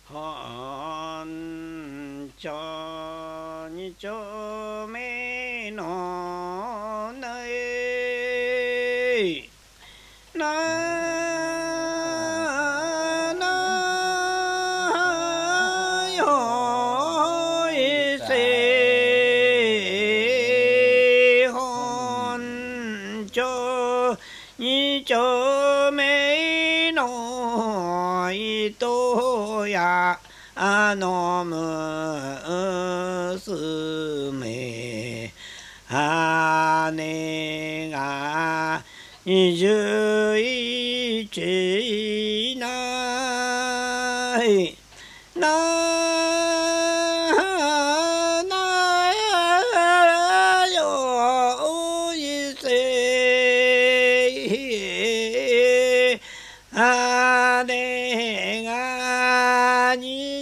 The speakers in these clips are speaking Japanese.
本町二丁目のねなよいせ本町二丁目の糸や娘姉が21ないよいせ姉が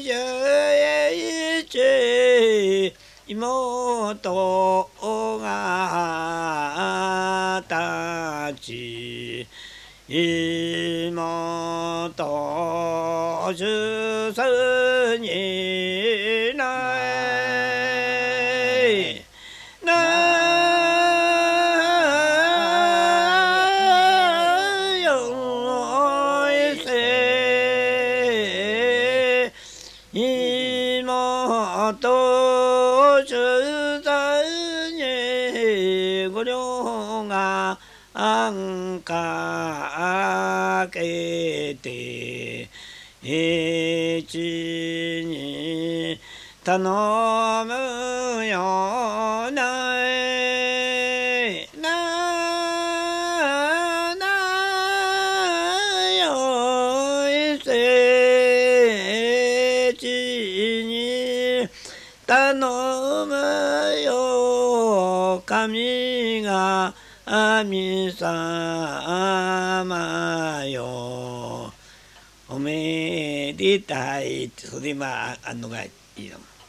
21妹がたち妹十にないよいせ妹十三にご両があんかけて一に頼むよないよいせちに頼むよ神が神様よおめでたいってそれであんのがいいの。